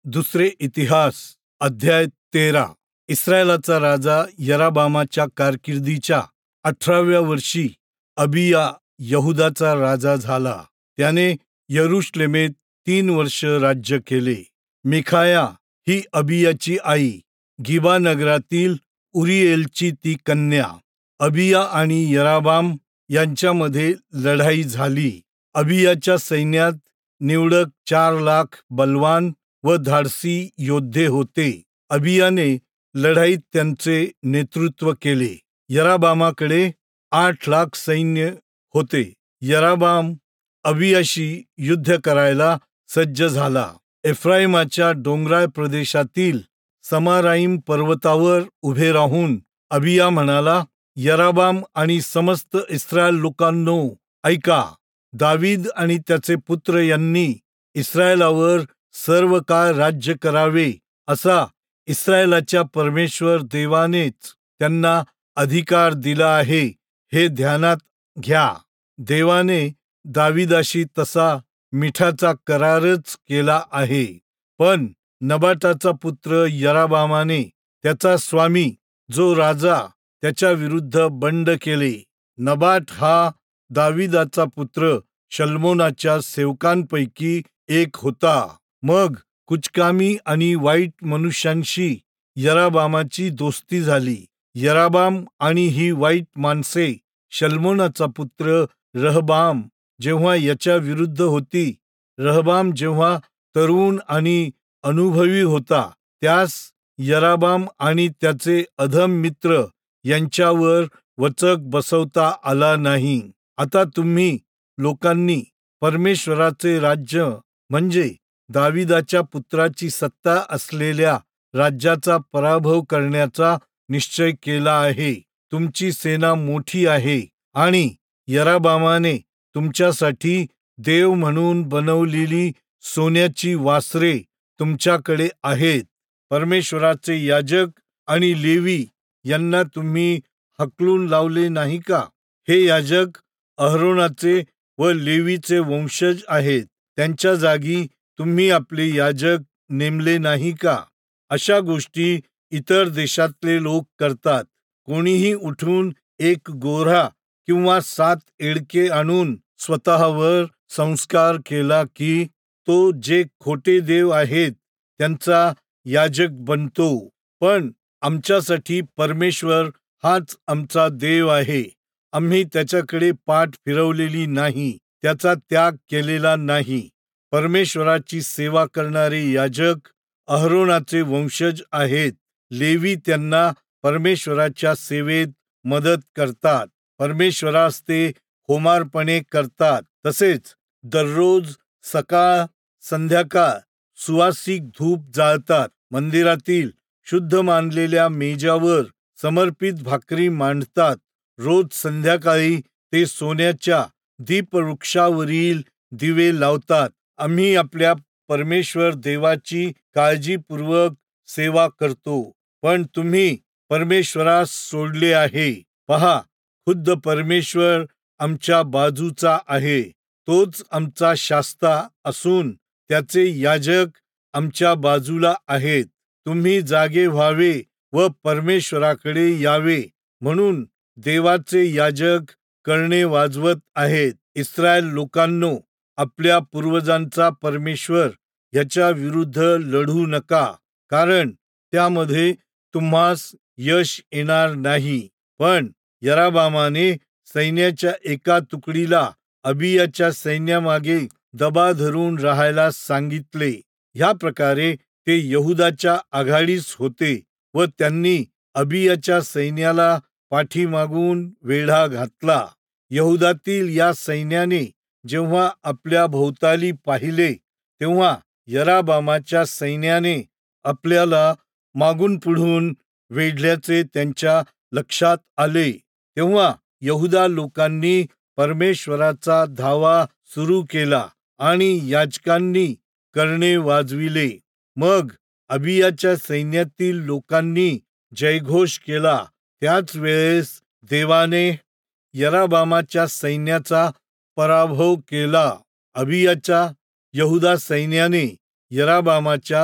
दुसरे इतिहास अध्याय 13. इस्रायलाचा राजा यराबामाच्या कारकिर्दीच्या 18व्या वर्षी अबिया यहुदाचा राजा झाला. त्याने यरुशलेमेत 3 वर्ष राज्य केले. मिखाया ही अबियाची आई, गिबा नगरातील उरिएलची ती कन्या. अबिया आणि यराबाम यांच्यामध्ये लढाई झाली. अबियाच्या सैन्यात निवडक 4 लाख बलवान व धाडसी योद्धे होते. अबियाने लढाईत त्यांचे नेतृत्व केले. यराबामाकडे 8 लाख सैन्य होते. यराबाम अबियाशी युद्ध करायला सज्ज झाला. एफ्राईमाच्या डोंगराळ प्रदेशातील समाराईम पर्वतावर उभे राहून अबिया म्हणाला, यराबाम आणि समस्त इस्रायल लोकांनो, ऐका. दावीद आणि त्याचे पुत्र यांनी इस्रायलावर सर्व काळ राज्य करावे असा इस्रायलाच्या परमेश्वर देवानेच त्यांना अधिकार दिला आहे, हे ध्यानात घ्या. देवाने दाविदाशी तसा मिठाचा करारच केला आहे. पण नबाटाचा पुत्र यराबामाने त्याचा स्वामी जो राजा त्याच्या विरुद्ध बंड केले. नबाट हा दाविदाचा पुत्र शल्मोनाच्या सेवकांपैकी एक होता. मग कुचकामी आणि वाईट मनुष्यांशी यराबामाची दोस्ती झाली. यराबाम आणि ही वाईट माणसे शल्मोनाचा पुत्र रहबाम जेव्हा याच्या विरुद्ध होती. रहबाम जेव्हा तरुण आणि अनुभवी होता, त्यास यराबाम आणि त्याचे अधम मित्र यांच्यावर वचक बसवता आला नाही. आता तुम्ही लोकांनी परमेश्वराचे राज्य म्हणजे दाविदाच्या पुत्राची सत्ता असलेल्या राज्याचा पराभव करण्याचा निश्चय केला आहे. तुमची सेना मोठी आहे आणि यराबामाने तुमच्यासाठी देव म्हणून बनवलेली सोन्याची वासरे तुमच्याकडे आहेत. परमेश्वराचे याजक आणि लेवी यांना तुम्ही हकलून लावले नाही का? हे याजक अहरोनाचे व लेवीचे वंशज आहेत. त्यांच्या जागी तुम्ही आपले याजक नेमले नाही का? अशा गोष्टी इतर देशातले लोक करतात. कोणीही उठून एक गोरा किंवा 7 एडके आणून स्वतःवर संस्कार केला की तो जे खोटे देव आहेत त्यांचा याजक बनतो. पण आमच्यासाठी परमेश्वर हाच आमचा देव आहे. आम्ही त्याच्याकडे पाठ फिरवलेली नाही, त्याचा त्याग केलेला नाही. परमेश्वराची सेवा करणारे याजक अहरोनाचे वंशज आहेत. लेवी त्यांना परमेश्वराच्या सेवेत मदत करतात. परमेश्वरास ते होमार्पणे करतात. तसेच दररोज सकाळ संध्याकाळ सुवासिक धूप जाळतात. मंदिरातील शुद्ध मानलेल्या मेजावर समर्पित भाकरी मांडतात. रोज संध्याकाळी ते सोन्याच्या दीपवृक्षावरील दिवे लावतात. आम्ही आपल्या परमेश्वर देवाची काळजीपूर्वक सेवा करतो. पण तुम्ही परमेश्वरास सोडले आहे. पहा, खुद्द परमेश्वर आमच्या बाजूचा आहे. तोच आमचा शास्ता असून त्याचे याजक आमच्या बाजूला आहेत. तुम्ही जागे व्हावे व परमेश्वराकडे यावे म्हणून देवाचे याजक करणे वाजवत आहेत. इस्रायल लोकांनो, आपल्या पूर्वजांचा परमेश्वर याच्या विरुद्ध लढू नका, कारण त्यामध्ये तुम्हास यश येणार नाही. पण यराबामाने सैन्याच्या एका तुकडीला अबियाच्या सैन्यामागे दबा धरून राहायला सांगितले. ह्या प्रकारे ते यहुदाच्या आघाडीस होते व त्यांनी अबियाच्या सैन्याला पाठीमागून वेढा घातला. यहुदातील या सैन्याने जेव्हा आपल्या भोवताली पाहिले, तेव्हा यराबामाच्या सैन्याने आपल्याला मागून पुढून वेढल्याचे त्यांच्या लक्षात आले. तेव्हा यहुदा लोकांनी परमेश्वराचा धावा सुरू केला आणि याजकांनी करणे वाजविले. मग अबियाच्या सैन्यातील लोकांनी जयघोष केला. त्याच वेळेस देवाने यराबामाच्या सैन्याचा पराभव केला. अबियाच्या यहुदा सैन्याने यराबामाच्या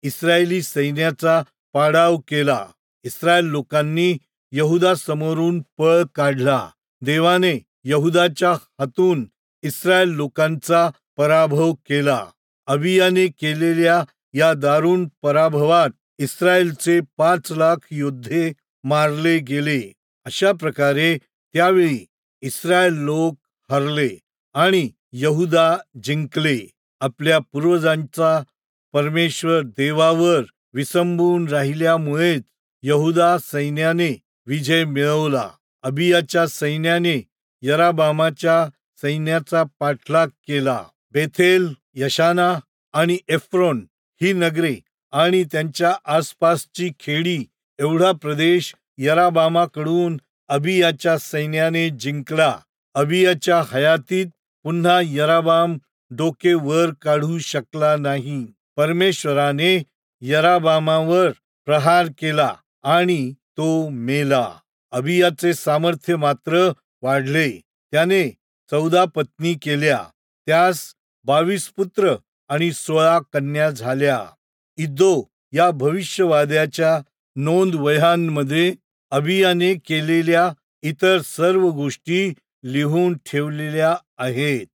इस्रायली सैन्याचा पाडाव केला. इस्रायल लोकांनी यहुदा समोरून पळ काढला. देवाने यहुदाच्या हातून इस्रायल लोकांचा पराभव केला. अबियाने केलेल्या या दारुण पराभवात इस्रायलचे 5 लाख योद्धे मारले गेले. अशा प्रकारे त्यावेळी इस्रायल लोक हरले आणि यहुदा जिंकले. आपल्या पूर्वजांचा परमेश्वर देवावर विसंबून राहिल्यामुळेच यहुदा सैन्याने विजय मिळवला. अबियाच्या सैन्याने यराबामाच्या सैन्याचा पाठलाग केला. बेथेल, यशाना आणि एफ्रोन ही नगरे आणि त्यांच्या आसपासची खेडी एवढा प्रदेश यराबामाकडून अबियाच्या सैन्याने जिंकला. अबियाच्या हयातीत पुन्हा यराबाम डोके वर काढू शकला नाही. परमेश्वराने यराबामावर प्रहार केला आणि तो मेला. अबियाचे सामर्थ्य मात्र वाढले. त्याने 14 पत्नी केल्या. त्यास 22 पुत्र आणि 16 कन्या झाल्या. इद्दो या भविष्यवाद्याच्या नोंदवह्यांमध्ये अबियाने केलेल्या इतर सर्व गोष्टी लिहून ठेवलेल्या आहेत.